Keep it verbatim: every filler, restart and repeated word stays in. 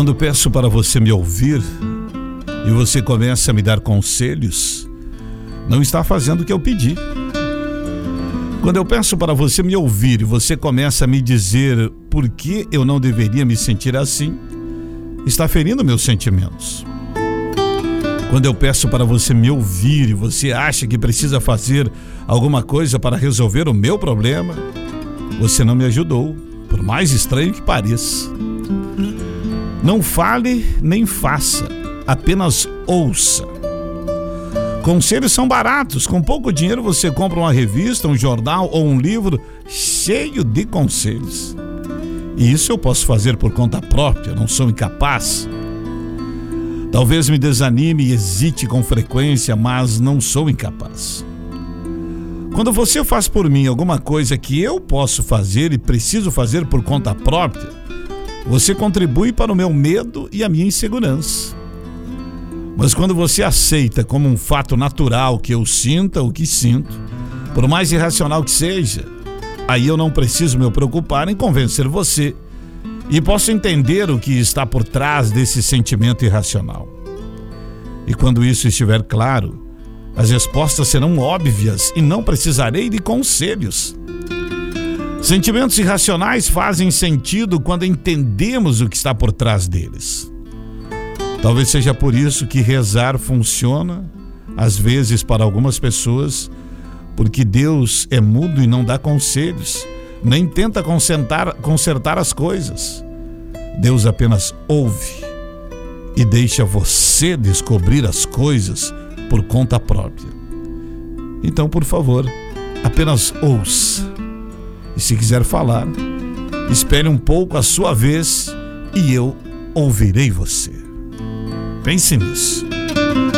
Quando peço para você me ouvir e você começa a me dar conselhos, não está fazendo o que eu pedi. Quando eu peço para você me ouvir e você começa a me dizer por que eu não deveria me sentir assim, está ferindo meus sentimentos. Quando eu peço para você me ouvir e você acha que precisa fazer alguma coisa para resolver o meu problema, você não me ajudou, por mais estranho que pareça. Não fale nem faça, apenas ouça. Conselhos são baratos. Com pouco dinheiro você compra uma revista, um jornal ou um livro cheio de conselhos. E isso eu posso fazer por conta própria, não sou incapaz. Talvez me desanime e hesite com frequência, mas não sou incapaz. Quando você faz por mim alguma coisa que eu posso fazer e preciso fazer por conta própria, você contribui para o meu medo e a minha insegurança. Mas quando você aceita como um fato natural que eu sinta o que sinto, por mais irracional que seja, aí eu não preciso me preocupar em convencer você e posso entender o que está por trás desse sentimento irracional. E quando isso estiver claro, as respostas serão óbvias e não precisarei de conselhos. Sentimentos irracionais fazem sentido quando entendemos o que está por trás deles. Talvez seja por isso que rezar funciona, às vezes para algumas pessoas, porque Deus é mudo e não dá conselhos, nem tenta consertar, consertar as coisas. Deus apenas ouve e deixa você descobrir as coisas por conta própria. Então, por favor, apenas ouça. E se quiser falar, espere um pouco a sua vez e eu ouvirei você. Pense nisso.